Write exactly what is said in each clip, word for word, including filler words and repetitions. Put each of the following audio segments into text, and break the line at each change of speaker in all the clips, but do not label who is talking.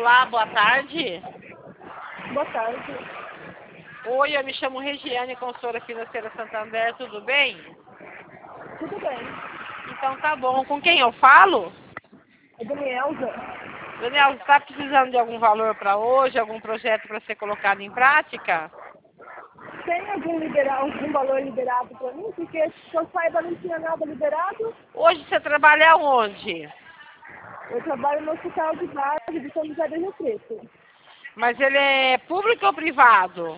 Olá, boa tarde.
Boa tarde.
Oi, eu me chamo Regiane, consultora financeira Santander, tudo bem?
Tudo bem.
Então tá bom. Com quem eu falo?
É Danielza.
Daniel, você está precisando de algum valor para hoje, algum projeto para ser colocado em prática?
Tem algum, libera algum valor liberado para mim? Porque se eu saiba não tinha nada liberado.
Hoje você trabalha onde?
Eu trabalho no hospital de base de São José do Rio Preto.
Mas ele é público ou privado?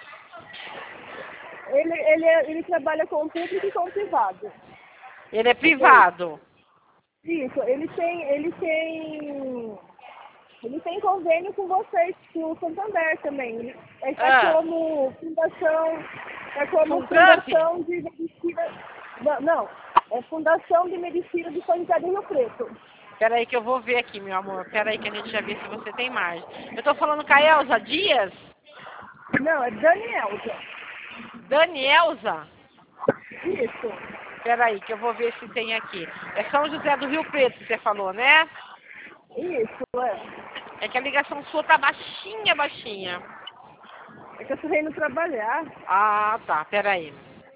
Ele, ele, é- ele trabalha com o público e com o privado.
Ele é privado.
Isso, ele tem, ele tem, ele tem convênio com vocês, com o Santander também. Ele é é
Ah.
como fundação, é como
Fundamp?
fundação de medicina, não, não, é fundação de medicina de São José do Rio Preto.
Pera aí que eu vou ver aqui, meu amor. Pera aí que a gente já vê se você tem margem. Eu tô falando com a Elza Dias?
Não, é Danielza.
Danielza?
Isso,
Pera aí que eu vou ver se tem aqui. É São José do Rio Preto que você falou, né?
isso, é.
É que a ligação sua tá baixinha, baixinha.
É que eu tô indo trabalhar.
Ah, tá. Pera aí.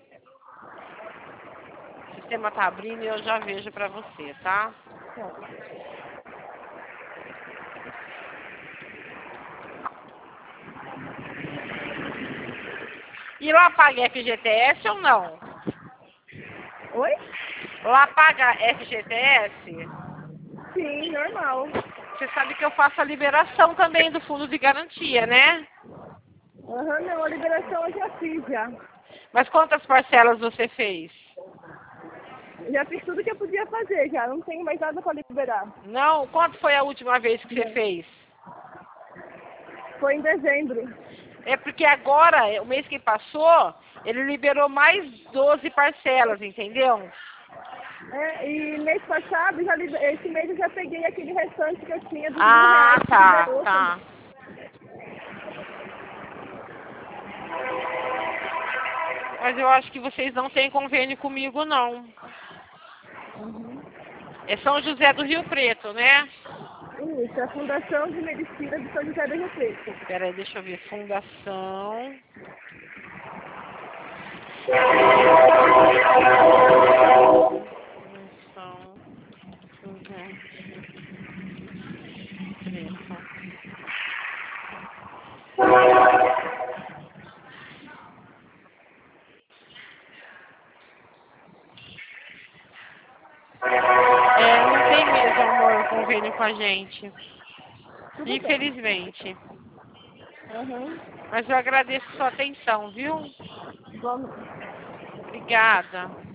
O sistema tá abrindo e eu já vejo pra você, tá? E lá paga F G T S ou não?
Oi?
Lá paga F G T S?
Sim, normal.
Você sabe que eu faço a liberação também do fundo de garantia, né?
Aham, não, a liberação eu já fiz já.
Mas quantas parcelas você fez?
Já fiz tudo que eu podia fazer já, não tenho mais nada para liberar.
Não? Quanto foi a última vez que você fez?
Foi em dezembro.
É porque agora, o mês que passou, ele liberou mais doze parcelas, entendeu?
É, e mês passado, já liber... esse mês eu já peguei aquele restante que eu tinha dos mil
Ah,
reais que
tá,
liberou.
tá. Mas eu acho que vocês não têm convênio comigo, não. É São José do Rio Preto, né?
Isso, a Fundação de Medicina de São José do Rio Preto.
Pera aí, deixa eu ver. Fundação... Fundação José Preto. É, não tem mesmo, amor, convênio com a gente.
Tudo
Infelizmente.
bem. Aham.
Mas eu agradeço sua atenção, viu?
Vamos.
Obrigada.